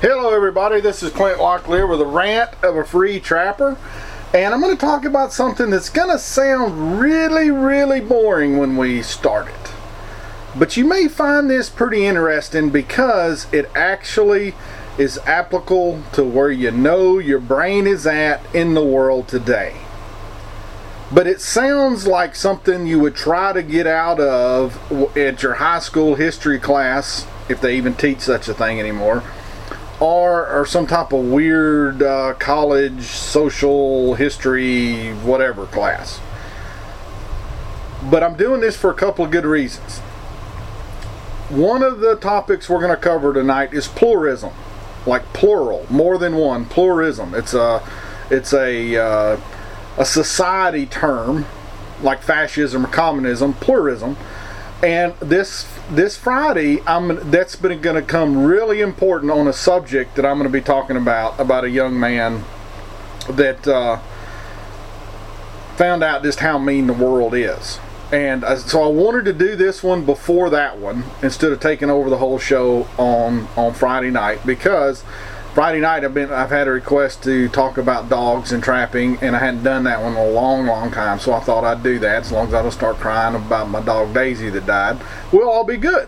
Hello everybody, this is Clint Locklear with a rant of a free trapper, and I'm going to talk about something that's going to sound really boring when we start it. But you may find this pretty interesting because it actually is applicable to where you know your brain is at in the world today. But it sounds like something you would try to get out of at your high school history class, if they even teach such a thing anymore, or some type of weird college social history whatever class. But I'm doing this for a couple of good reasons. One of the topics we're going to cover tonight is pluralism, like plural, more than one, pluralism. It's a society term, like fascism or communism, pluralism. And this Friday, that's going to come really important on a subject that I'm going to be talking about a young man that found out just how mean the world is. And so I wanted to do this one before that one instead of taking over the whole show on Friday night, because Friday night I've had a request to talk about dogs and trapping, and I hadn't done that one in a long time, so I thought I'd do that. As long as I don't start crying about my dog Daisy that died, we'll all be good.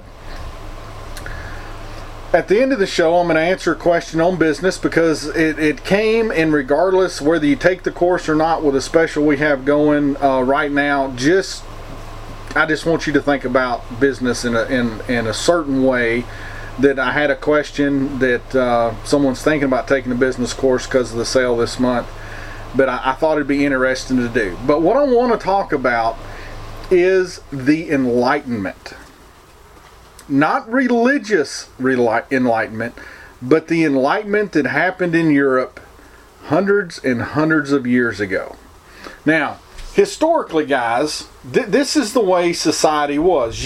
At the end of the show, I'm going to answer a question on business, because it came, and regardless whether you take the course or not with a special we have going right now, I just want you to think about business in a certain way. That I had a question that someone's thinking about taking a business course because of the sale this month, but I thought it'd be interesting to do. But what I want to talk about is the Enlightenment. Not religious enlightenment, but the Enlightenment that happened in Europe hundreds and hundreds of years ago. Now, historically, guys, this is the way society was.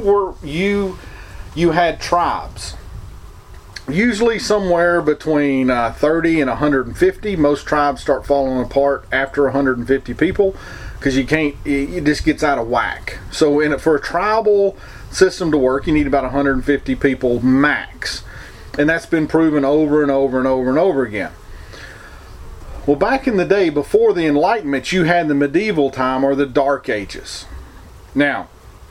You had tribes, usually somewhere between 30 and 150. Most tribes start falling apart after 150 people, because it just gets out of whack. So for a tribal system to work, you need about 150 people max, and that's been proven over and over again. Well, back in the day before the Enlightenment, you had the medieval time, or the Dark Ages. Now,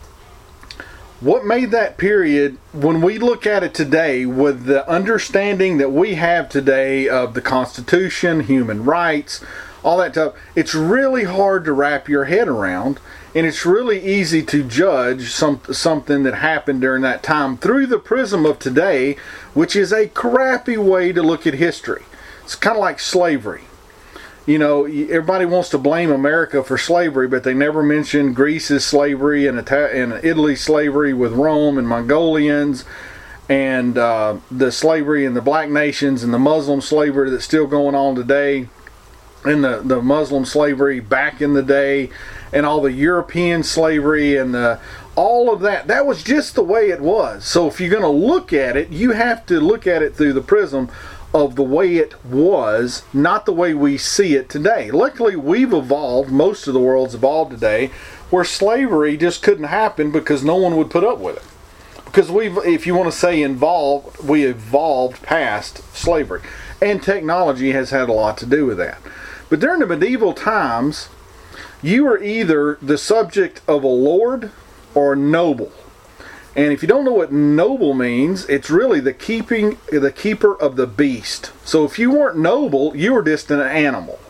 what made that period, when we look at it today with the understanding that we have today of the Constitution, human rights, all that stuff, it's really hard to wrap your head around, and it's really easy to judge something that happened during that time through the prism of today, which is a crappy way to look at history. It's kind of like slavery. You know, everybody wants to blame America for slavery, but they never mention Greece's slavery and Italy's slavery with Rome and Mongolians, and the slavery in the black nations, and the Muslim slavery that's still going on today, and the Muslim slavery back in the day, and all the European slavery and all of that. That was just the way it was. So if you're going to look at it, you have to look at it through the prism of the way it was, not the way we see it today. Luckily, we've evolved, most of the world's evolved today, where slavery just couldn't happen because no one would put up with it. Because if you want to say involved, we evolved past slavery. And technology has had a lot to do with that. But during the medieval times, you were either the subject of a lord or a noble. And if you don't know what noble means, it's really the keeper of the beast. So if you weren't noble, you were just an animal.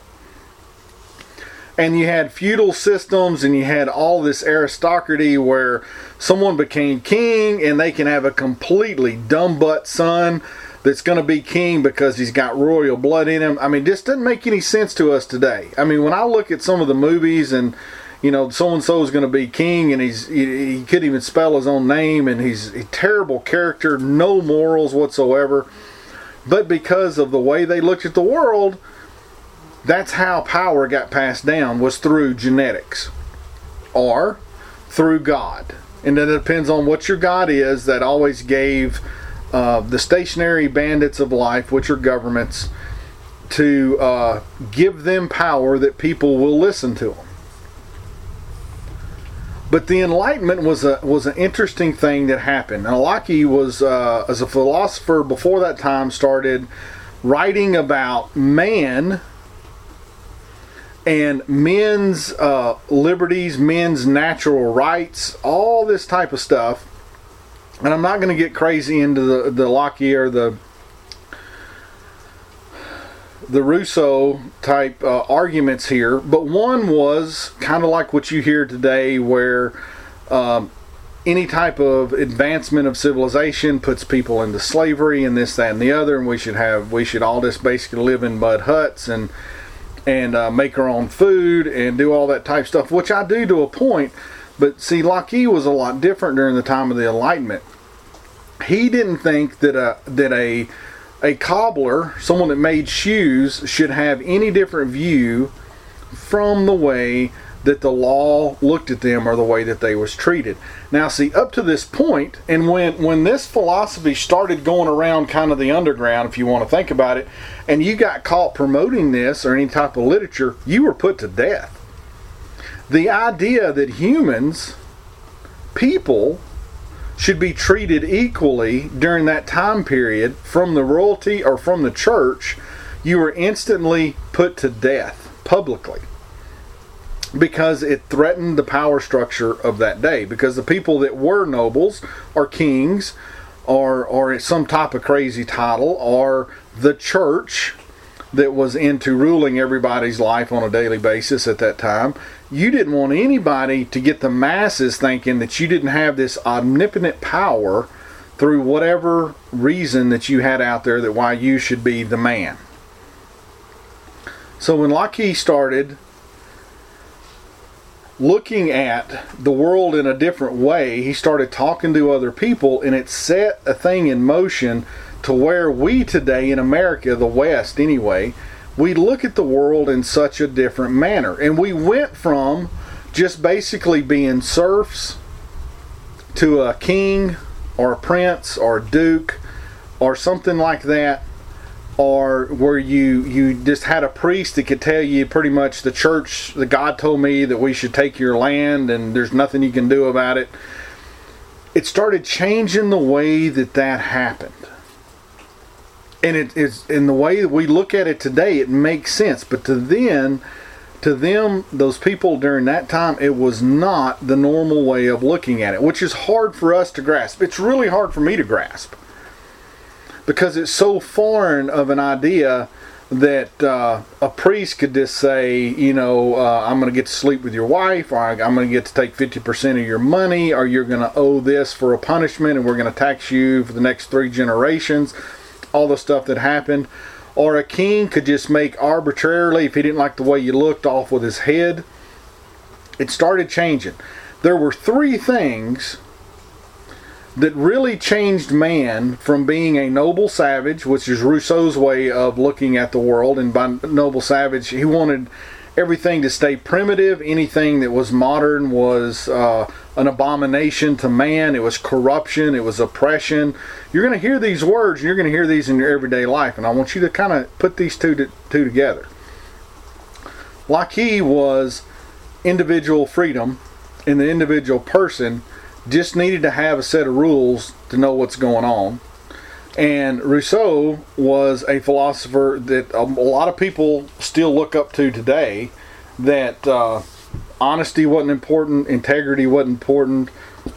And you had feudal systems, and you had all this aristocracy where someone became king, and they can have a completely dumb butt son that's going to be king because he's got royal blood in him. I mean, this doesn't make any sense to us today. I mean, when I look at some of the movies, and you know, so-and-so is going to be king, and he couldn't even spell his own name, and he's a terrible character, no morals whatsoever. But because of the way they looked at the world, that's how power got passed down, was through genetics or through God. And then it depends on what your God is. That always gave the stationary bandits of life, which are governments, to give them power that people will listen to them. But the Enlightenment was an interesting thing that happened. Now, Locke was, as a philosopher before that time, started writing about man and men's liberties, men's natural rights, all this type of stuff. And I'm not going to get crazy into the Locke or the Rousseau type arguments here, but one was kind of like what you hear today, where any type of advancement of civilization puts people into slavery and this, that, and the other, and we should all just basically live in mud huts and make our own food and do all that type stuff, which I do to a point. But see, Locke was a lot different during the time of the Enlightenment. He didn't think that a cobbler, someone that made shoes, should have any different view from the way that the law looked at them or the way that they was treated. Now see, up to this point, and when this philosophy started going around kind of the underground, if you want to think about it, and you got caught promoting this or any type of literature, you were put to death. The idea that humans, people, should be treated equally during that time period from the royalty or from the church, you were instantly put to death publicly, because it threatened the power structure of that day. Because the people that were nobles or kings or some type of crazy title, or the church that was into ruling everybody's life on a daily basis at that time, you didn't want anybody to get the masses thinking that you didn't have this omnipotent power through whatever reason that you had out there, that why you should be the man. So when Locke started looking at the world in a different way, he started talking to other people, and it set a thing in motion to where we today in America, the West anyway, we look at the world in such a different manner. And we went from just basically being serfs to a king or a prince or a duke or something like that, or where you just had a priest that could tell you pretty much the church, the God told me that we should take your land and there's nothing you can do about it. It started changing the way that happened. And it is, in the way that we look at it today, it makes sense. But to them, those people during that time, it was not the normal way of looking at it, which is hard for us to grasp. It's really hard for me to grasp, because it's so foreign of an idea that a priest could just say, I'm going to get to sleep with your wife, or I'm going to get to take 50% of your money, or you're going to owe this for a punishment, and we're going to tax you for the next 3 generations. All the stuff that happened. Or a king could just make arbitrarily, if he didn't like the way you looked, off with his head. It started changing. There were 3 things that really changed man from being a noble savage, which is Rousseau's way of looking at the world. And by noble savage, he wanted everything to stay primitive. Anything that was modern was an abomination to man. It was corruption. It was oppression. You're going to hear these words, and you're going to hear these in your everyday life. And I want you to kind of put these two together. Locke was individual freedom, and the individual person just needed to have a set of rules to know what's going on. And Rousseau was a philosopher that a lot of people still look up to today, that honesty wasn't important, integrity wasn't important,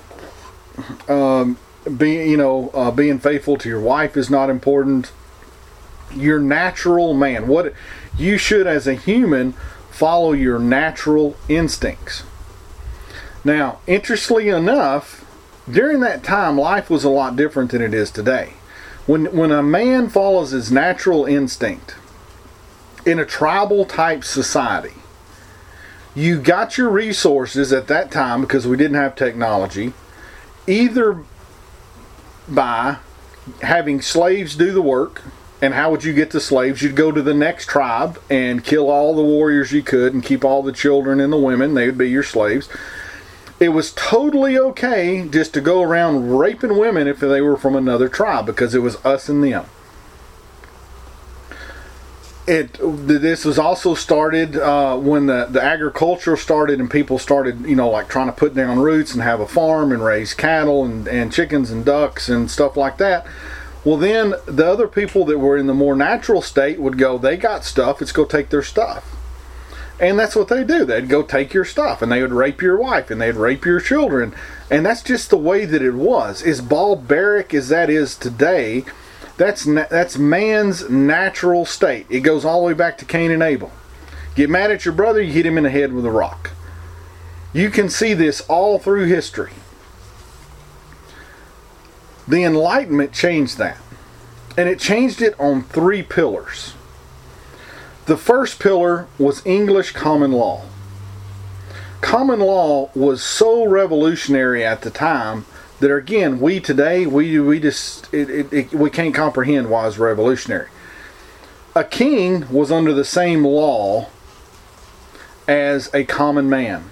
being faithful to your wife is not important. Your natural man, what you should as a human follow your natural instincts. Now, interestingly enough, during that time, life was a lot different than it is today. When a man follows his natural instinct in a tribal type society, you got your resources at that time, because we didn't have technology, either by having slaves do the work. And how would you get the slaves? You'd go to the next tribe and kill all the warriors you could and keep all the children and the women. They would be your slaves. It was totally okay just to go around raping women if they were from another tribe, because it was us and them. This was also started when the agriculture started and people started, like trying to put down roots and have a farm and raise cattle and chickens and ducks and stuff like that. Well, then the other people that were in the more natural state would go, they got stuff, let's go take their stuff. And that's what they do. They'd go take your stuff and they would rape your wife and they'd rape your children. And that's just the way that it was. As barbaric as that is today, that's man's natural state. It goes all the way back to Cain and Abel. Get mad at your brother, you hit him in the head with a rock. You can see this all through history. The Enlightenment changed that. And it changed it on 3 pillars. The first pillar was English common law. Common law was so revolutionary at the time that, again, we today, we can't comprehend why it's revolutionary. A king was under the same law as a common man.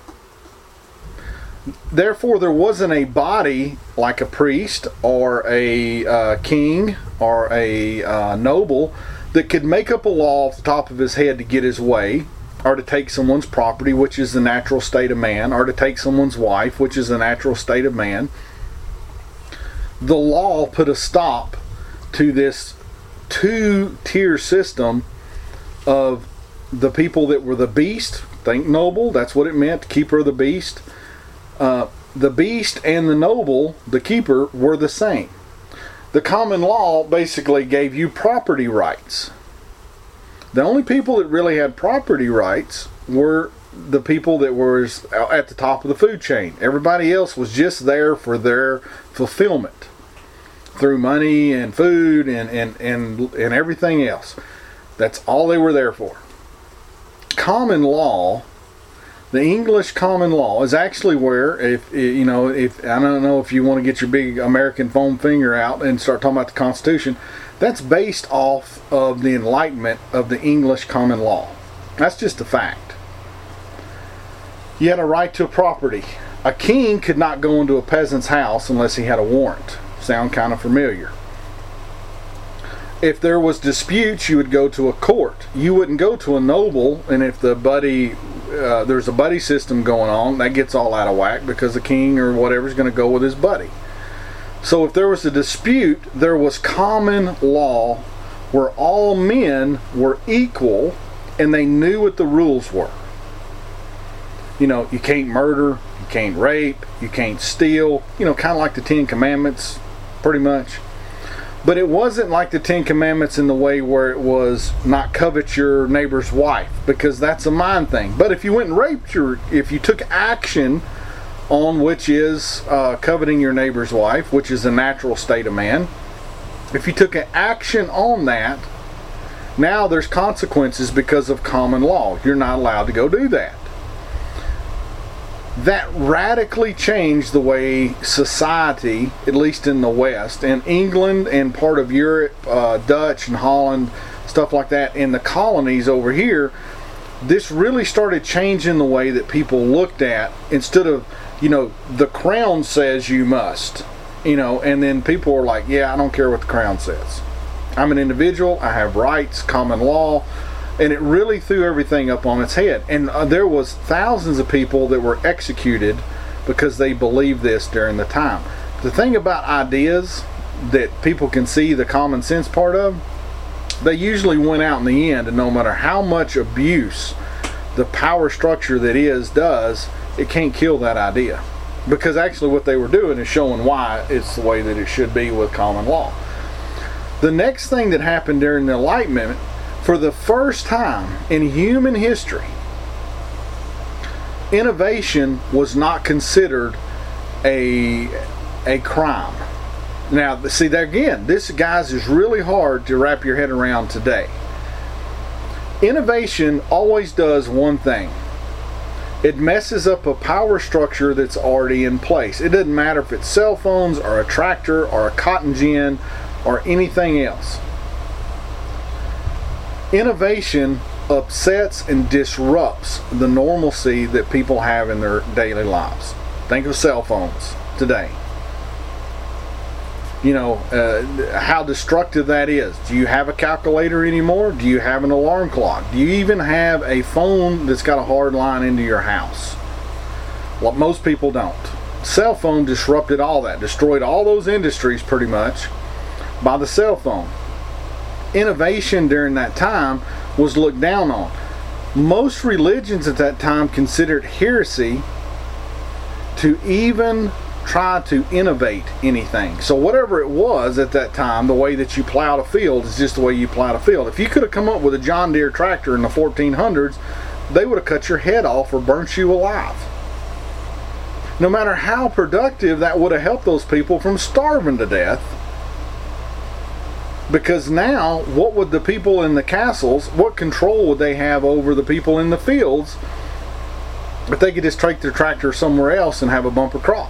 Therefore, there wasn't a body like a priest or a king or a noble that could make up a law off the top of his head to get his way, or to take someone's property, which is the natural state of man, or to take someone's wife, which is the natural state of man. The law put a stop to this 2-tier system of the people that were the beast. Think noble, that's what it meant, keeper of the beast. The beast and the noble, the keeper, were the same. The common law basically gave you property rights. The only people that really had property rights were the people that were at the top of the food chain. Everybody else was just there for their fulfillment through money and food and everything else. That's all they were there for. Common law, the English common law, is actually where, if I don't know if you want to get your big American foam finger out and start talking about the Constitution, that's based off of the Enlightenment of the English common law. That's just a fact. You had a right to a property. A king could not go into a peasant's house unless he had a warrant. Sound kind of familiar? If there was disputes, you would go to a court. You wouldn't go to a noble, and if there's a buddy system going on, that gets all out of whack because the king or whatever is going to go with his buddy. So if there was a dispute, there was common law where all men were equal and they knew what the rules were. You can't murder, you can't rape, you can't steal, kind of like the 10 Commandments, pretty much. But it wasn't like the 10 Commandments in the way where it was not covet your neighbor's wife, because that's a mind thing. But if you went and raped if you took action on which is coveting your neighbor's wife, which is a natural state of man, if you took an action on that, now there's consequences because of common law. You're not allowed to go do that. That radically changed the way society, at least in the West, and England and part of Europe, Dutch and Holland, stuff like that, in the colonies over here, this really started changing the way that people looked at, instead of, the crown says you must, and then people were like, yeah, I don't care what the crown says. I'm an individual, I have rights, common law. And it really threw everything up on its head. And there was thousands of people that were executed because they believed this during the time. The thing about ideas that people can see the common sense part of, they usually win out in the end, and no matter how much abuse the power structure that does, it can't kill that idea. Because actually what they were doing is showing why it's the way that it should be with common law. The next thing that happened during the Enlightenment, for the first time in human history, innovation was not considered a crime. Now, see, there again, this, guys, is really hard to wrap your head around today. Innovation always does one thing. It messes up a power structure that's already in place. It doesn't matter if it's cell phones or a tractor or a cotton gin or anything else. Innovation upsets and disrupts the normalcy that people have in their daily lives. Think of cell phones today. how destructive that is. Do you have a calculator anymore? Do you have an alarm clock? Do you even have a phone that's got a hard line into your house? Well, most people don't. Cell phone disrupted all that, destroyed all those industries pretty much by the cell phone. Innovation during that time was looked down on. Most religions at that time considered heresy to even try to innovate anything. So whatever it was at that time, the way that you plowed a field is just the way you plowed a field. If you could have come up with a John Deere tractor in the 1400s, they would have cut your head off or burnt you alive. No matter how productive, that would have helped those people from starving to death. Because now, what would the people in the castles, what control would they have over the people in the fields if they could just take their tractor somewhere else and have a bumper crop?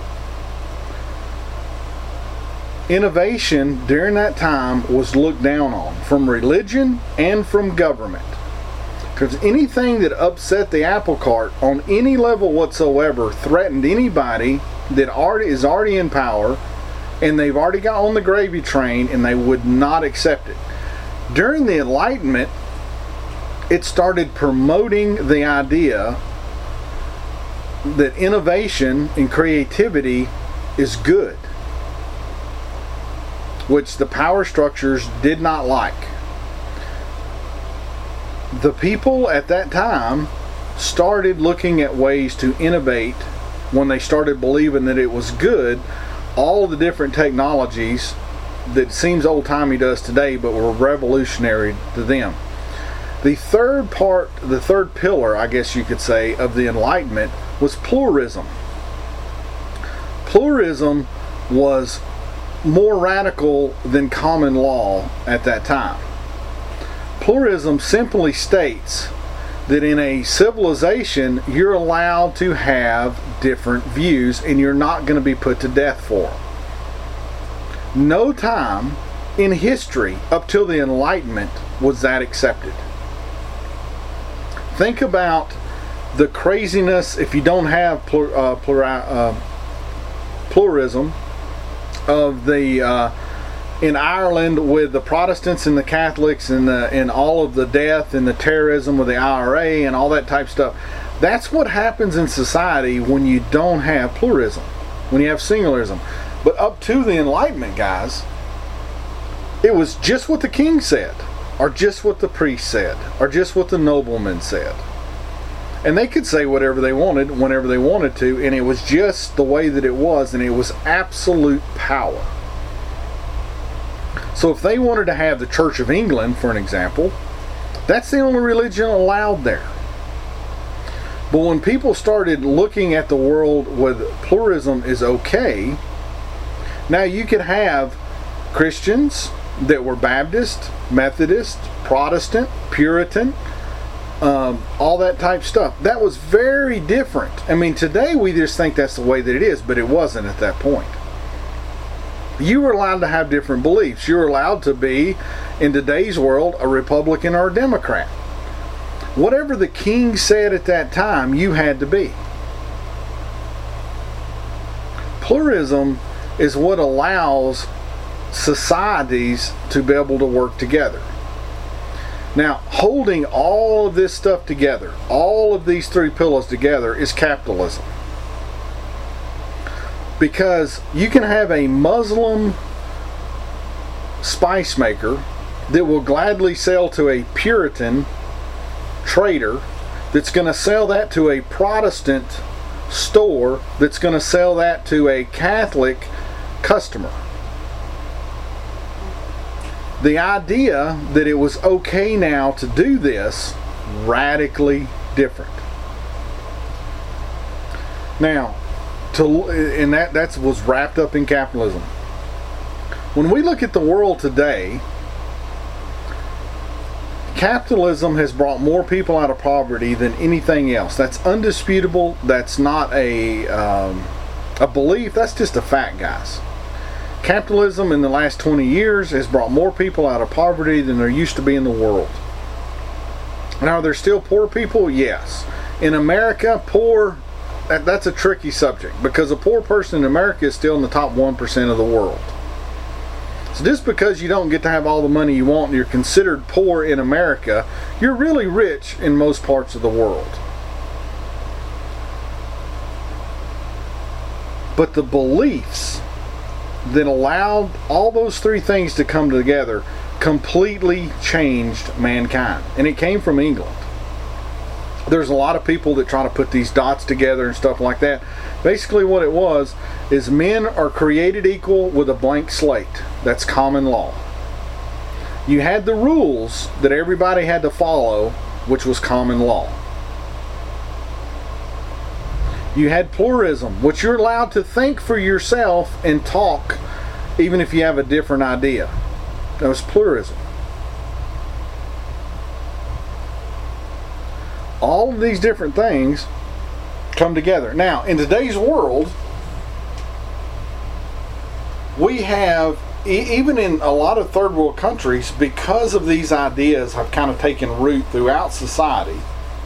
Innovation during that time was looked down on from religion and from government. Because anything that upset the apple cart on any level whatsoever threatened anybody that is already in power, and they've already got on the gravy train, and they would not accept it. During the Enlightenment, it started promoting the idea that innovation and creativity is good, which the power structures did not like. The people at that time started looking at ways to innovate when they started believing that it was good. All the different technologies that seems old-timey to us today, but were revolutionary to them. The third pillar, I guess you could say, of the Enlightenment was pluralism. Pluralism was more radical than common law at that time. Pluralism simply states that in a civilization you're allowed to have different views and you're not going to be put to death for them. No time in history up till the Enlightenment was that accepted. Think about the craziness if you don't have pluralism of the in Ireland with the Protestants and the Catholics and all of the death and the terrorism with the IRA and all that type stuff. That's what happens in society when you don't have pluralism, when you have singularism. But up to the Enlightenment, guys, it was just what the king said, or just what the priest said, or just what the nobleman said. And they could say whatever they wanted, whenever they wanted to, and it was just the way that it was, and it was absolute power. So if they wanted to have the Church of England, for an example, that's the only religion allowed there. But when people started looking at the world with pluralism is okay, now you could have Christians that were Baptist, Methodist, Protestant, Puritan, all that type stuff. That was very different. I mean, today we just think that's the way that it is, but it wasn't at that point. You were allowed to have different beliefs. You were allowed to be, in today's world, a Republican or a Democrat. Whatever the king said at that time, you had to be. Pluralism is what allows societies to be able to work together. Now, holding all of this stuff together, all of these three pillars together, is capitalism. Because you can have a Muslim spice maker that will gladly sell to a Puritan trader that's going to sell that to a Protestant store that's going to sell that to a Catholic customer. The idea that it was okay now to do this, radically different. Now, and that was wrapped up in capitalism. When we look at the world today, capitalism has brought more people out of poverty than anything else. That's undisputable. That's not a belief. That's just a fact, guys. Capitalism in the last 20 years has brought more people out of poverty than there used to be in the world. Now, are there still poor people? Yes. In America, poor, that's a tricky subject, because a poor person in America is still in the top 1% of the world. So just because you don't get to have all the money you want and you're considered poor in America, you're really rich in most parts of the world. But the beliefs that allowed all those three things to come together completely changed mankind. And it came from England. There's a lot of people that try to put these dots together and stuff like that. Basically what it was is men are created equal with a blank slate. That's common law. You had the rules that everybody had to follow, which was common law. You had pluralism, which you're allowed to think for yourself and talk even if you have a different idea. That was pluralism. All of these different things come together. Now, in today's world, we have, even in a lot of third world countries, because of these ideas have kind of taken root throughout society.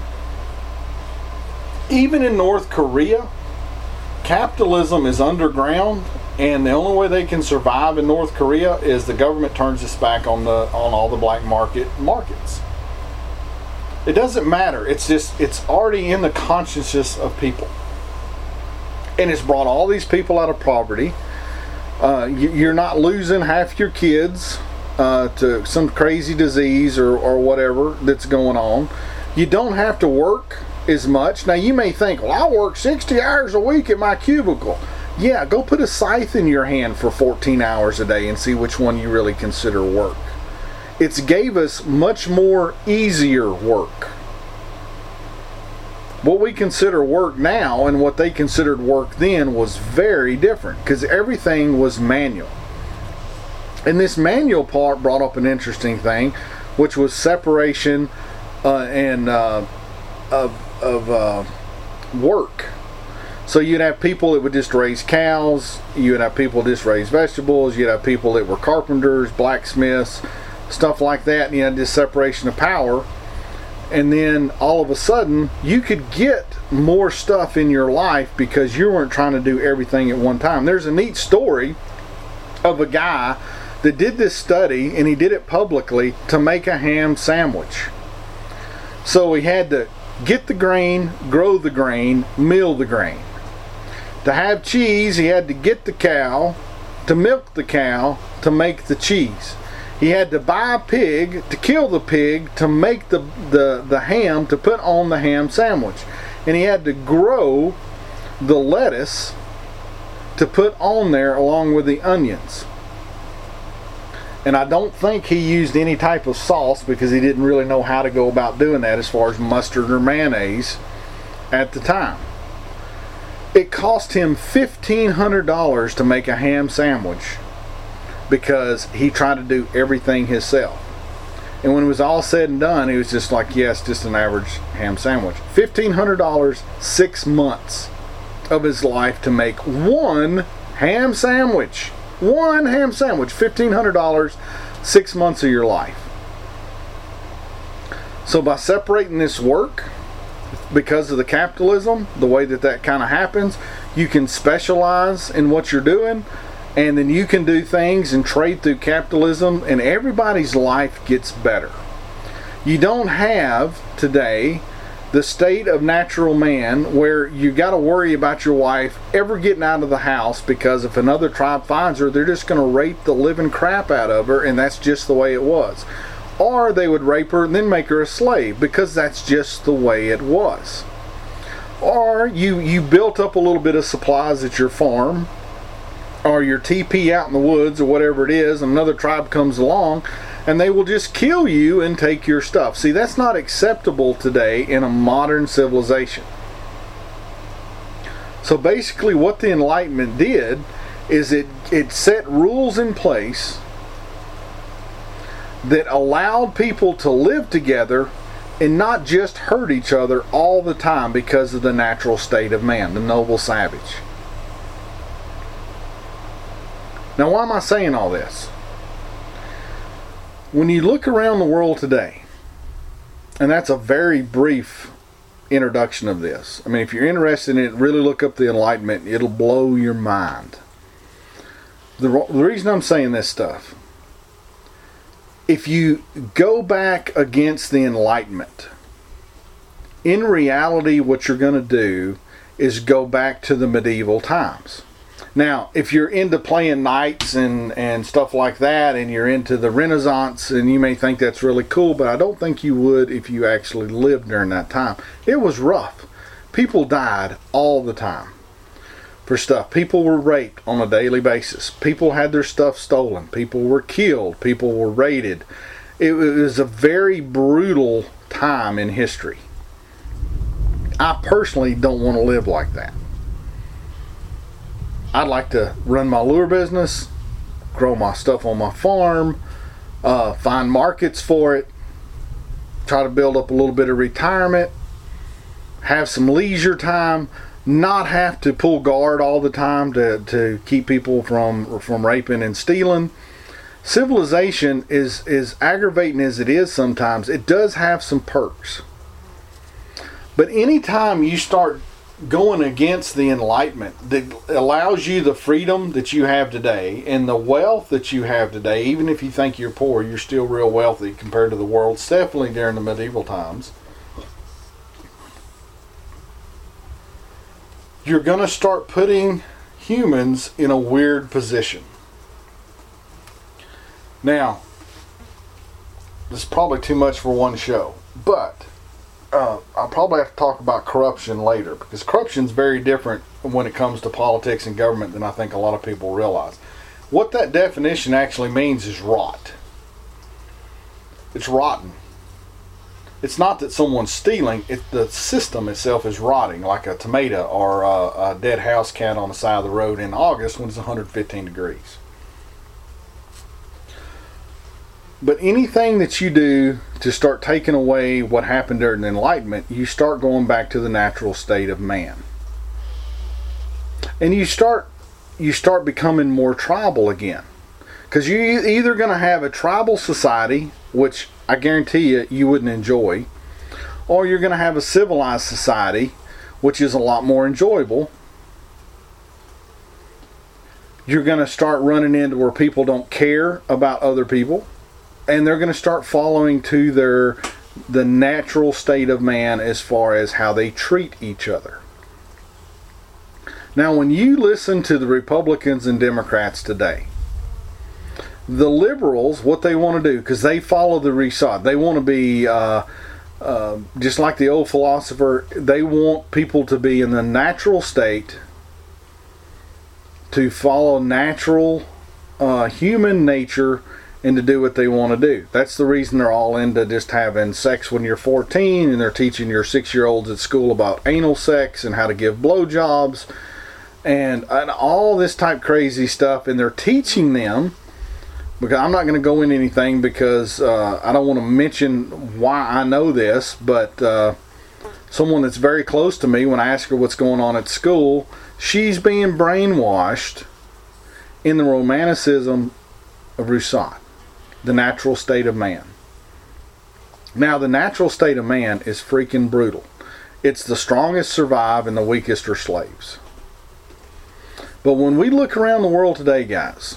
Even in North Korea, capitalism is underground, and the only way they can survive in North Korea is the government turns its back on all the black markets. It doesn't matter. It's already in the consciousness of people, and it's brought all these people out of poverty. You're not losing half your kids to some crazy disease or whatever that's going on. You don't have to work as much. Now you may think, well, I work 60 hours a week at my cubicle. Yeah, go put a scythe in your hand for 14 hours a day and see which one you really consider work. It's gave us much more easier work. What we consider work now and what they considered work then was very different, because everything was manual. And this manual part brought up an interesting thing, which was separation of work. So you'd have people that would just raise cows, you'd have people just raise vegetables, you'd have people that were carpenters, blacksmiths, stuff like that, and you had this separation of power. And then all of a sudden you could get more stuff in your life because you weren't trying to do everything at one time. There's a neat story of a guy that did this study, and he did it publicly, to make a ham sandwich. So he had to get the grain, grow the grain, mill the grain. To have cheese, he had to get the cow, to milk the cow, to make the cheese. He had to buy a pig, to kill the pig, to make the ham, to put on the ham sandwich. And he had to grow the lettuce to put on there along with the onions. And I don't think he used any type of sauce, because he didn't really know how to go about doing that as far as mustard or mayonnaise at the time. It cost him $1,500 to make a ham sandwich, because he tried to do everything himself. And when it was all said and done, he was just like, yes, just an average ham sandwich. $1,500, 6 months of his life to make one ham sandwich. One ham sandwich, $1,500, 6 months of your life. So by separating this work, because of the capitalism, the way that kind of happens, you can specialize in what you're doing, and then you can do things and trade through capitalism, and everybody's life gets better. You don't have today the state of natural man where you got to worry about your wife ever getting out of the house, because if another tribe finds her, they're just going to rape the living crap out of her, and that's just the way it was. Or they would rape her and then make her a slave, because that's just the way it was. Or you built up a little bit of supplies at your farm, or your teepee out in the woods, or whatever it is, and another tribe comes along and they will just kill you and take your stuff. See, that's not acceptable today in a modern civilization. So basically what the Enlightenment did is it set rules in place that allowed people to live together and not just hurt each other all the time because of the natural state of man, the noble savage. Now, why am I saying all this? When you look around the world today, and that's a very brief introduction of this. I mean, if you're interested in it, really look up the Enlightenment. It'll blow your mind. The reason I'm saying this stuff if you go back against the Enlightenment, in reality what you're going to do is go back to the medieval times. Now, if you're into playing knights and stuff like that, and you're into the Renaissance, and you may think that's really cool, but I don't think you would if you actually lived during that time. It was rough. People died all the time for stuff. People were raped on a daily basis. People had their stuff stolen. People were killed. People were raided. It was a very brutal time in history. I personally don't want to live like that. I'd like to run my lure business, grow my stuff on my farm, find markets for it, try to build up a little bit of retirement, have some leisure time, not have to pull guard all the time to keep people from raping and stealing. Civilization is aggravating as it is sometimes. It does have some perks. But anytime you start going against the Enlightenment that allows you the freedom that you have today and the wealth that you have today, even if you think you're poor, you're still real wealthy compared to the world, definitely during the medieval times. You're going to start putting humans in a weird position. Now, this is probably too much for one show, but I'll probably have to talk about corruption later, because corruption is very different when it comes to politics and government than I think a lot of people realize. What that definition actually means is rot. It's rotten. It's not that someone's stealing, the system itself is rotting, like a tomato or a dead house cat on the side of the road in August when it's 115 degrees. But anything that you do to start taking away what happened during the Enlightenment, you start going back to the natural state of man. And you start becoming more tribal again. Because you're either going to have a tribal society, which I guarantee you wouldn't enjoy, or you're going to have a civilized society, which is a lot more enjoyable. You're going to start running into where people don't care about other people. And they're going to start following to the natural state of man as far as how they treat each other. Now, when you listen to the Republicans and Democrats today, the liberals, what they want to do, because they follow the Resod, they want to be just like the old philosopher, they want people to be in the natural state, to follow natural human nature, and to do what they want to do. That's the reason they're all into just having sex when you're 14, and they're teaching your 6-year-olds at school about anal sex and how to give blowjobs and all this type crazy stuff. And they're teaching them, because I'm not going to go into anything because I don't want to mention why I know this, but someone that's very close to me, when I ask her what's going on at school, she's being brainwashed in the romanticism of Rousseau. The natural state of man. Now, the natural state of man is freaking brutal. It's the strongest survive and the weakest are slaves. But when we look around the world today, guys,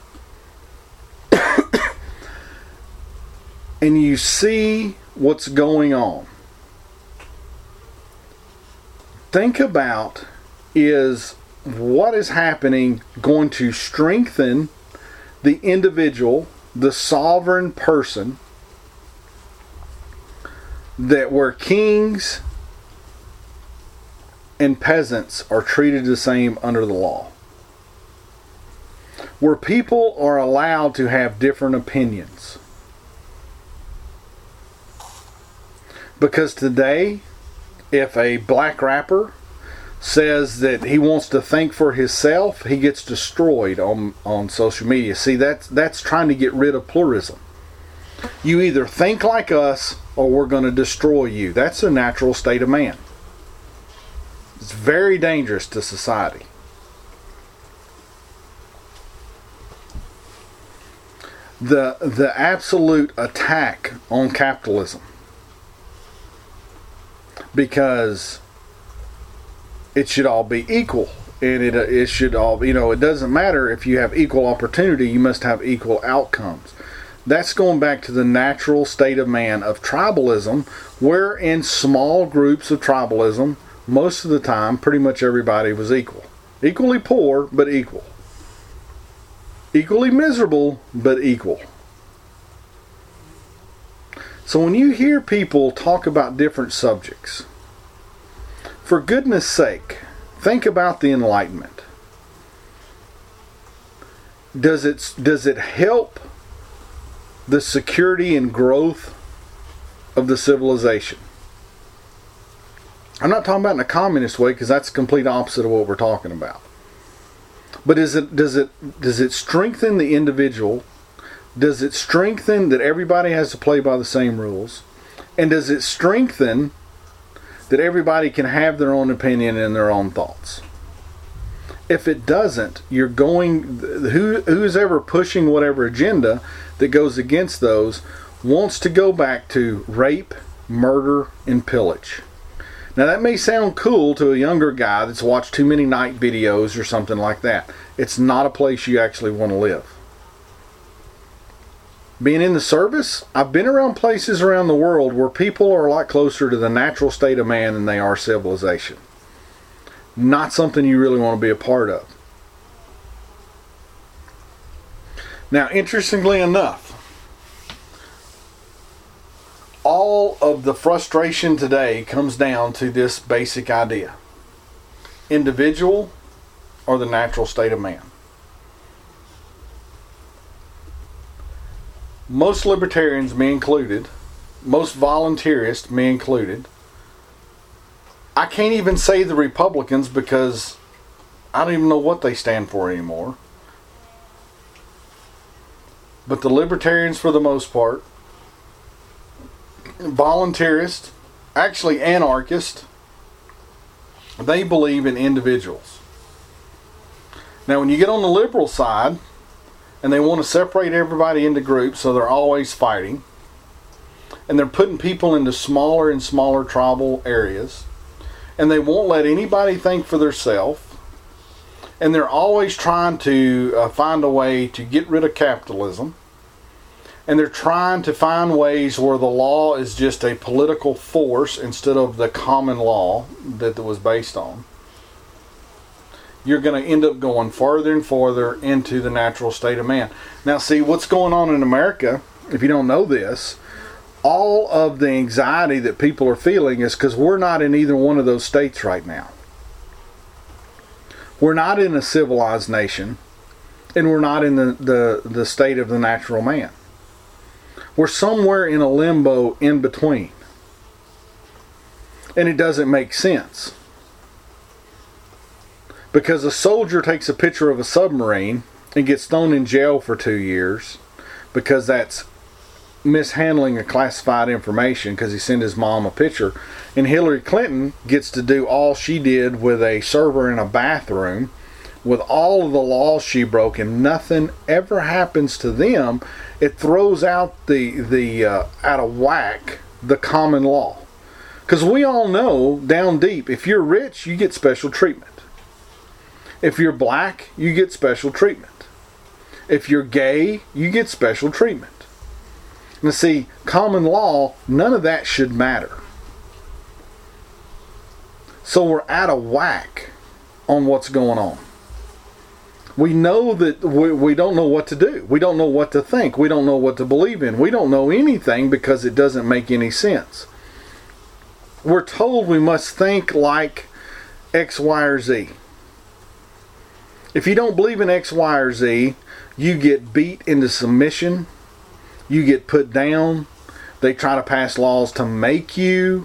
and you see what's going on, think about, is what is happening going to strengthen the individual, the sovereign person, that where kings and peasants are treated the same under the law, where people are allowed to have different opinions? Because today, if a black rapper says that he wants to think for himself, he gets destroyed on social media. See, that's trying to get rid of pluralism. You either think like us or we're going to destroy you. That's the natural state of man. It's very dangerous to society. The absolute attack on capitalism, because it should all be equal, and it should all, it doesn't matter if you have equal opportunity, you must have equal outcomes. That's going back to the natural state of man of tribalism, where in small groups of tribalism, most of the time, pretty much everybody was equal. Equally poor, but equal. Equally miserable, but equal. So when you hear people talk about different subjects, for goodness sake, think about the Enlightenment. Does it help the security and growth of the civilization? I'm not talking about in a communist way, because that's the complete opposite of what we're talking about. But does it strengthen the individual? Does it strengthen that everybody has to play by the same rules? And does it strengthen that everybody can have their own opinion and their own thoughts? If it doesn't, you're going, who's ever pushing whatever agenda that goes against those wants to go back to rape, murder, and pillage. Now that may sound cool to a younger guy that's watched too many night videos or something like that. It's not a place you actually want to live. Being in the service, I've been around places around the world where people are a lot closer to the natural state of man than they are civilization. Not something you really want to be a part of. Now, interestingly enough, all of the frustration today comes down to this basic idea. Individual or the natural state of man. Most libertarians, me included, most voluntarists, me included, I can't even say the Republicans because I don't even know what they stand for anymore. But the libertarians, for the most part, voluntarists, actually anarchists, they believe in individuals. Now, when you get on the liberal side, and they want to separate everybody into groups, so they're always fighting, and they're putting people into smaller and smaller tribal areas, and they won't let anybody think for themselves, and they're always trying to find a way to get rid of capitalism, and they're trying to find ways where the law is just a political force instead of the common law that it was based on. You're going to end up going farther and farther into the natural state of man. Now, see, what's going on in America, if you don't know this, all of the anxiety that people are feeling is because we're not in either one of those states right now. We're not in a civilized nation, and we're not in the state of the natural man. We're somewhere in a limbo in between. And it doesn't make sense. Because a soldier takes a picture of a submarine and gets thrown in jail for 2 years because that's mishandling of classified information because he sent his mom a picture. And Hillary Clinton gets to do all she did with a server in a bathroom with all of the laws she broke, and nothing ever happens to them. It throws out the out of whack the common law. Because we all know down deep, if you're rich, you get special treatment. If you're black, you get special treatment. If you're gay, you get special treatment. Now see, common law, none of that should matter. So we're out of whack on what's going on. We know that we don't know what to do. We don't know what to think. We don't know what to believe in. We don't know anything because it doesn't make any sense. We're told we must think like X, Y, or Z. If you don't believe in X, Y, or Z, you get beat into submission. You get put down. They try to pass laws to make you.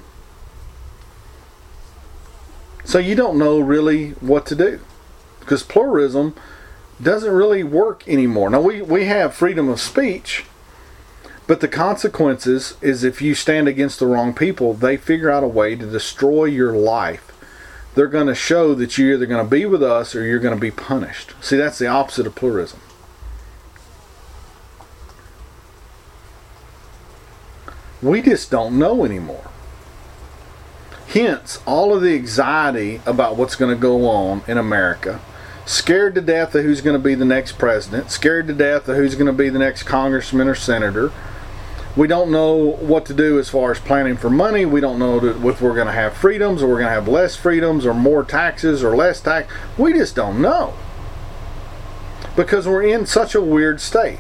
So you don't know really what to do. Because pluralism doesn't really work anymore. Now we have freedom of speech, but the consequences is if you stand against the wrong people, they figure out a way to destroy your life. They're going to show that you're either going to be with us or you're going to be punished. See, that's the opposite of pluralism. We just don't know anymore. Hence, all of the anxiety about what's going to go on in America. scared to death of who's going to be the next president, scared to death of who's going to be the next congressman or senator. We don't know what to do as far as planning for money. We don't know if we're going to have freedoms or we're going to have less freedoms or more taxes or less tax. We just don't know, because we're in such a weird state.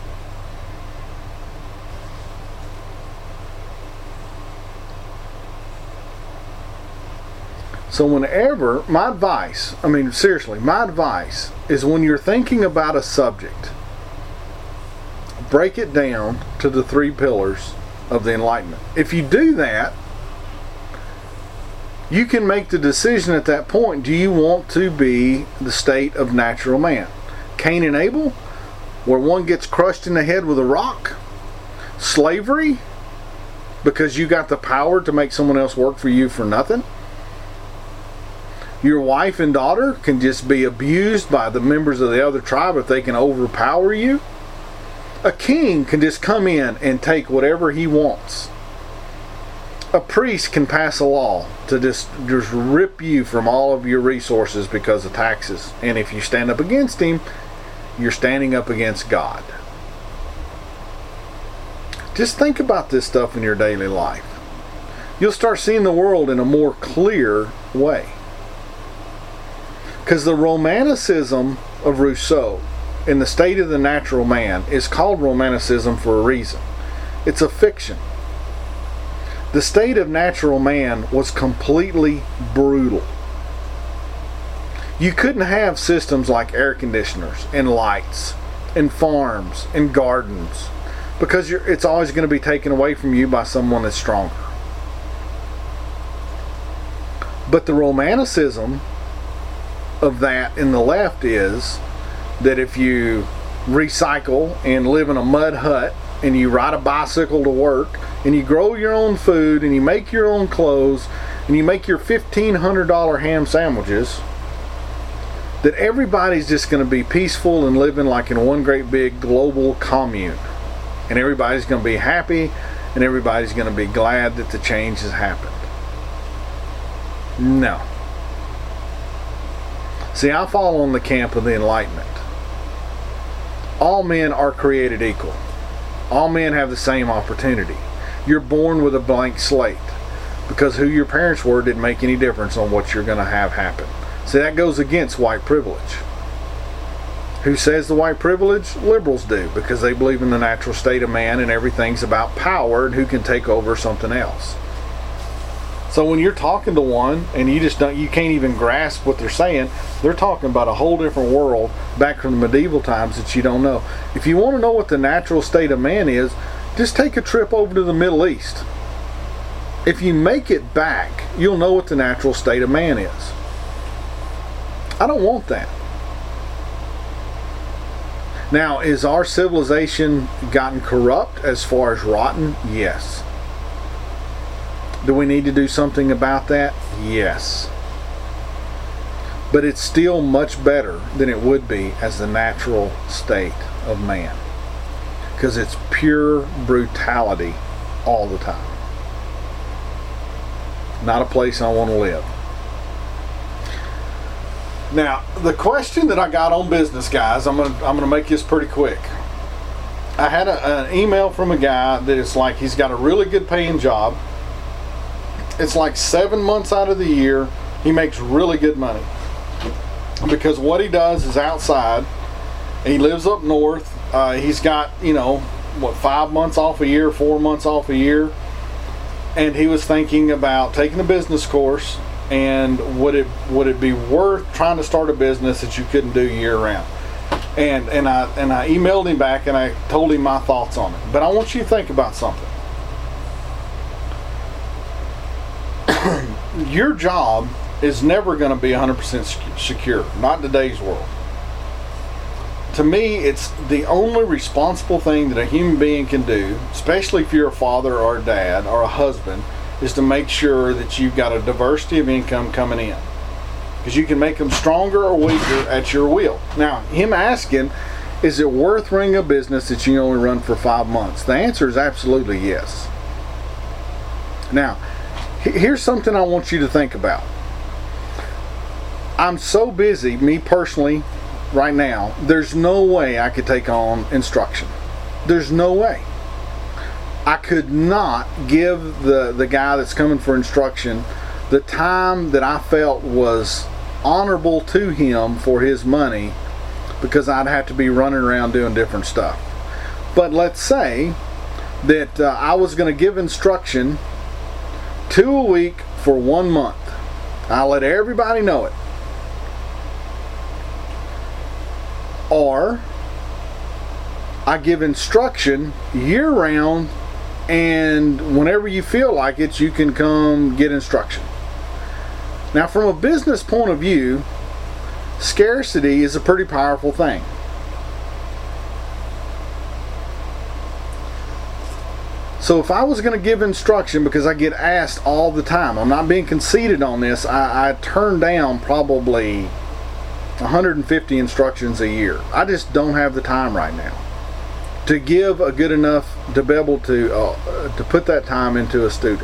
So whenever, my advice is when you're thinking about a subject, break it down to the 3 pillars of the Enlightenment. If you do that, you can make the decision at that point, do you want to be the state of natural man? Cain and Abel, where one gets crushed in the head with a rock? Slavery, because you got the power to make someone else work for you for nothing? Your wife and daughter can just be abused by the members of the other tribe if they can overpower you? A king can just come in and take whatever he wants. A priest can pass a law to just rip you from all of your resources because of taxes. And if you stand up against him, you're standing up against God. Just think about this stuff in your daily life. You'll start seeing the world in a more clear way. Because the romanticism of Rousseau in The State of the Natural Man is called romanticism for a reason. It's a fiction. The state of natural man was completely brutal. You couldn't have systems like air conditioners and lights and farms and gardens, because it's always going to be taken away from you by someone that's stronger. But the romanticism of that in the left is that if you recycle and live in a mud hut and you ride a bicycle to work and you grow your own food and you make your own clothes and you make your $1,500 ham sandwiches, that everybody's just going to be peaceful and living like in one great big global commune, and everybody's going to be happy and everybody's going to be glad that the change has happened. No. See, I fall on the camp of the Enlightenment. All men are created equal. All men have the same opportunity. You're born with a blank slate, because who your parents were didn't make any difference on what you're going to have happen. See, that goes against white privilege. Who says the white privilege? Liberals do, because they believe in the natural state of man and everything's about power and who can take over something else. So when you're talking to one and you can't even grasp what they're saying, they're talking about a whole different world back from the medieval times that you don't know. If you want to know what the natural state of man is, just take a trip over to the Middle East. If you make it back, you'll know what the natural state of man is. I don't want that. Now, is our civilization gotten corrupt as far as rotten? Yes. Do we need to do something about that? Yes. But it's still much better than it would be as the natural state of man, because it's pure brutality all the time. Not a place I want to live. Now, the question that I got on business, guys, I'm gonna make this pretty quick. I had an email from a guy that it's like he's got a really good paying job. It's like 7 months out of the year he makes really good money, because what he does is outside. He lives up north. He's got 5 months off a year, 4 months off a year, and he was thinking about taking a business course. And would it be worth trying to start a business that you couldn't do year round? And I emailed him back and I told him my thoughts on it. But I want you to think about something. Your job is never going to be 100% secure, not in today's world. To me, it's the only responsible thing that a human being can do, especially if you're a father or a dad or a husband, is to make sure that you've got a diversity of income coming in, because you can make them stronger or weaker at your will. Now, him asking, is it worth running a business that you only run for 5 months? The answer is absolutely yes. Now, here's something I want you to think about. I'm so busy, me personally, right now, there's no way I could take on instruction. There's no way. I could not give the guy that's coming for instruction the time that I felt was honorable to him for his money, because I'd have to be running around doing different stuff. But let's say that I was going to give instruction 2 a week for 1 month. I'll let everybody know it. Or I give instruction year round, and whenever you feel like it, you can come get instruction. Now, from a business point of view, scarcity is a pretty powerful thing. So if I was going to give instruction, because I get asked all the time, I'm not being conceited on this, I turn down probably 150 instructions a year. I just don't have the time right now to give a good enough to be able to put that time into a student.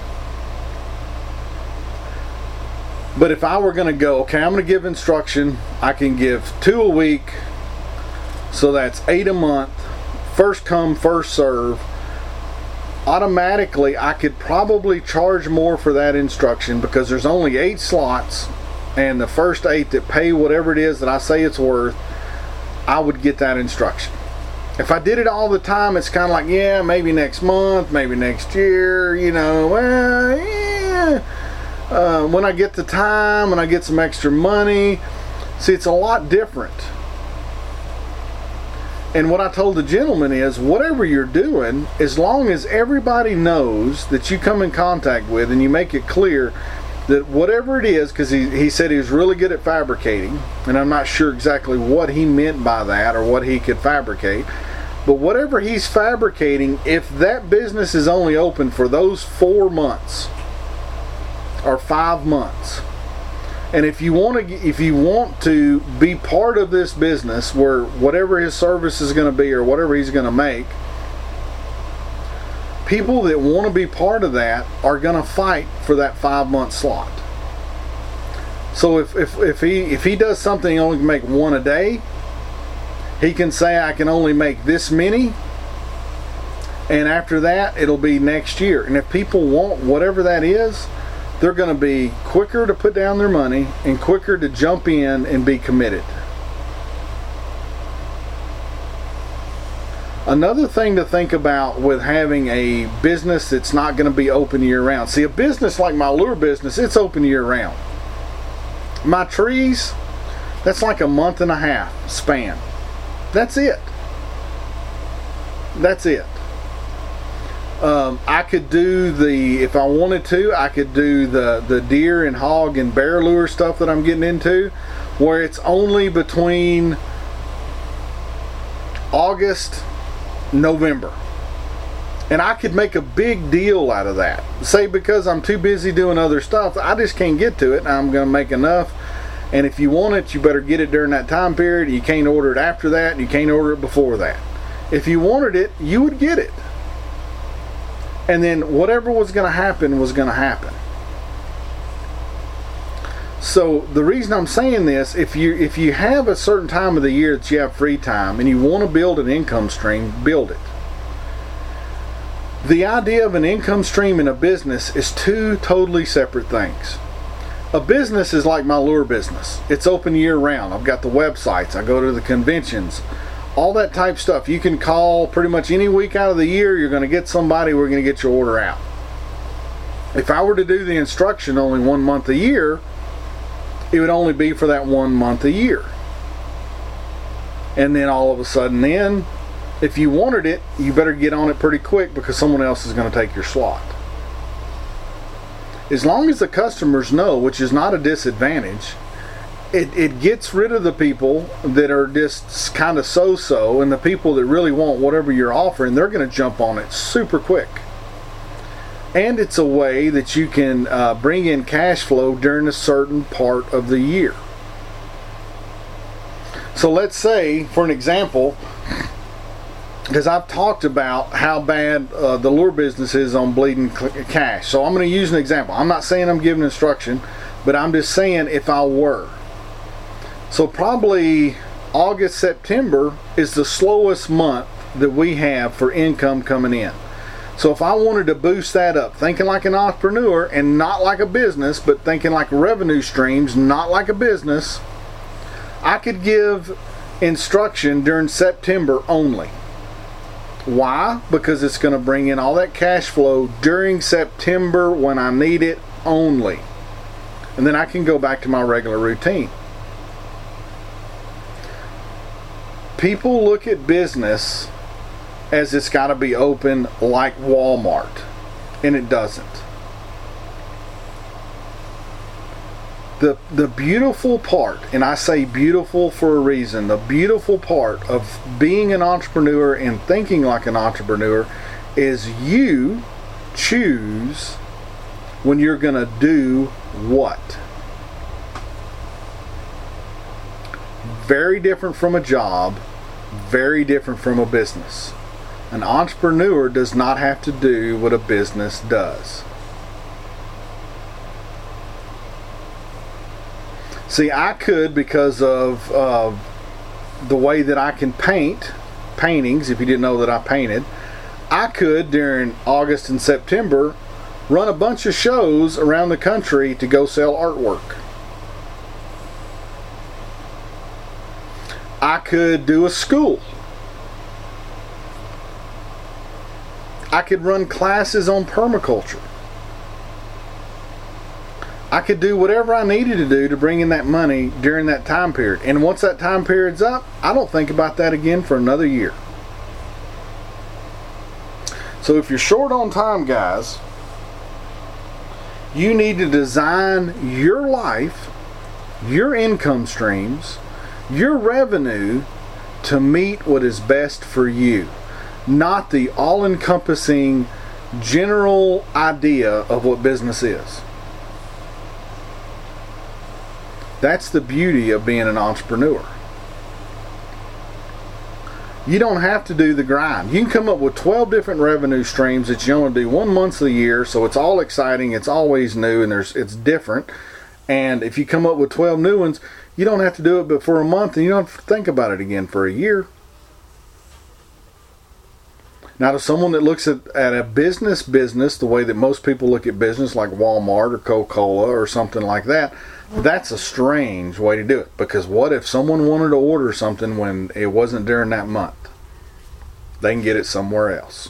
But if I were going to go, okay, I'm going to give instruction, I can give 2 a week, so that's 8 a month, first come, first serve. Automatically, I could probably charge more for that instruction, because there's only 8 slots, and the first 8 that pay whatever it is that I say it's worth, I would get that instruction. If I did it all the time, it's kind of like, yeah, maybe next month, maybe next year, well, yeah. When I get the time, when I get some extra money. See, it's a lot different. And what I told the gentleman is, whatever you're doing, as long as everybody knows that you come in contact with, and you make it clear that whatever it is, because he said he was really good at fabricating, and I'm not sure exactly what he meant by that or what he could fabricate, but whatever he's fabricating, if that business is only open for those 4 months or 5 months, and if you want to be part of this business, where whatever his service is going to be or whatever he's going to make, people that want to be part of that are going to fight for that 5-month slot. So if he does something, he only can make 1 a day, he can say, I can only make this many, and after that it'll be next year. And if people want whatever that is, they're going to be quicker to put down their money and quicker to jump in and be committed. Another thing to think about with having a business that's not going to be open year round. See, a business like my lure business, it's open year round. My trees, that's like a month and a half span. That's it. That's it. I could do if I wanted to, I could do the deer and hog and bear lure stuff that I'm getting into, where it's only between August, November. And I could make a big deal out of that. Say, because I'm too busy doing other stuff, I just can't get to it, and I'm going to make enough. And if you want it, you better get it during that time period. You can't order it after that, and you can't order it before that. If you wanted it, you would get it. And then whatever was going to happen was going to happen. So the reason I'm saying this, if you have a certain time of the year that you have free time and you want to build an income stream, build it. The idea of an income stream in a business is 2 totally separate things. A business is like my lure business. It's open year round. I've got the websites. I go to the conventions. All that type stuff. You can call pretty much any week out of the year. You're going to get somebody. We're going to get your order out. If I were to do the instruction only 1 month a year, it would only be for that 1 month a year. And then all of a sudden then, if you wanted it, you better get on it pretty quick, because someone else is going to take your slot. As long as the customers know, which is not a disadvantage, it gets rid of the people that are just kind of so-so, and the people that really want whatever you're offering, they're going to jump on it super quick. And it's a way that you can bring in cash flow during a certain part of the year. So let's say, for an example, because I've talked about how bad the lure business is on bleeding cash. So I'm going to use an example. I'm not saying I'm giving instruction, but I'm just saying if I were. So probably August, September is the slowest month that we have for income coming in. So if I wanted to boost that up, thinking like an entrepreneur and not like a business, but thinking like revenue streams, not like a business, I could give instruction during September only. Why? Because it's going to bring in all that cash flow during September when I need it only. And then I can go back to my regular routine. People look at business as it's got to be open like Walmart, and it doesn't. The beautiful part, and I say beautiful for a reason, the beautiful part of being an entrepreneur and thinking like an entrepreneur is you choose when you're going to do what. Very different from a job, very different from a business. An entrepreneur does not have to do what a business does. See, I could, because of the way that I can paint paintings, if you didn't know that I painted, I could, during August and September, run a bunch of shows around the country to go sell artwork. I could do a school. I could run classes on permaculture. I could do whatever I needed to do to bring in that money during that time period. And once that time period's up, I don't think about that again for another year. So if you're short on time, guys, you need to design your life, your income streams, your revenue to meet what is best for you, not the all-encompassing general idea of what business is. That's the beauty of being an entrepreneur. You don't have to do the grind. You can come up with 12 different revenue streams that you only do 1 month a year, so it's all exciting, it's always new, and it's different. And if you come up with 12 new ones, you don't have to do it but for a month, and you don't have to think about it again for a year. Now, to someone that looks at a business the way that most people look at business, like Walmart or Coca-Cola or something like that, that's a strange way to do it. Because what if someone wanted to order something when it wasn't during that month? They can get it somewhere else.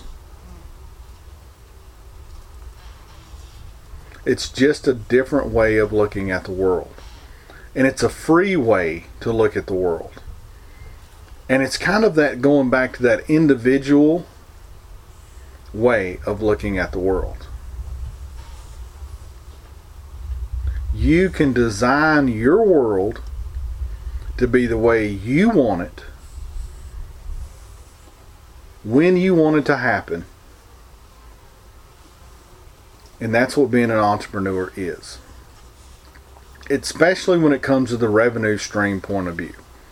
It's just a different way of looking at the world. And it's a free way to look at the world. And it's kind of that, going back to that individual way of looking at the world. You can design your world to be the way you want it, when you want it to happen. And that's what being an entrepreneur is. Especially when it comes to the revenue stream point of view.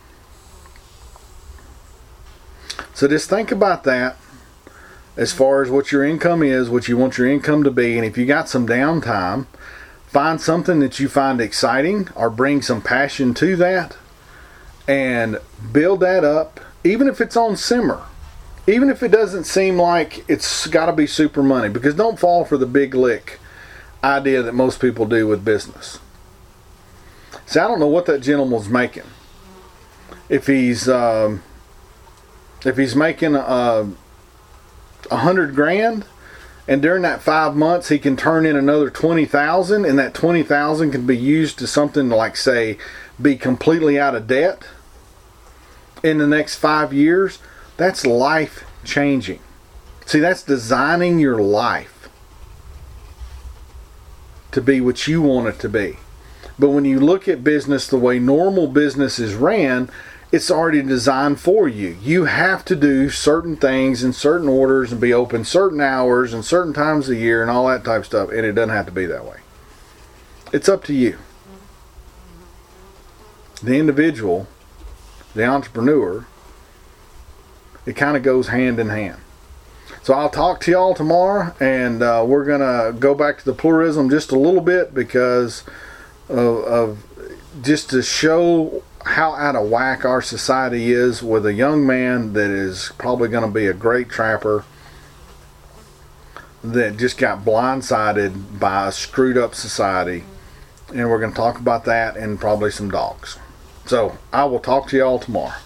So just think about that as far as what your income is, what you want your income to be, and if you got some downtime, find something that you find exciting or bring some passion to that and build that up, even if it's on simmer. Even if it doesn't seem like it's got to be super money, because don't fall for the big lick idea that most people do with business. See, I don't know what that gentleman's making. If he's making $100,000, and during that 5 months he can turn in another 20,000, and that 20,000 can be used to something like, say, be completely out of debt in the next 5 years. That's life changing. See, that's designing your life to be what you want it to be. But when you look at business the way normal business is ran, it's already designed for you. You have to do certain things in certain orders and be open certain hours and certain times of the year and all that type of stuff, and it doesn't have to be that way. It's up to you. The individual, the entrepreneur, it kind of goes hand in hand. So I'll talk to y'all tomorrow, and we're going to go back to the pluralism just a little bit, because of just to show how out of whack our society is with a young man that is probably going to be a great trapper that just got blindsided by a screwed up society. And we're going to talk about that and probably some dogs. So I will talk to y'all tomorrow.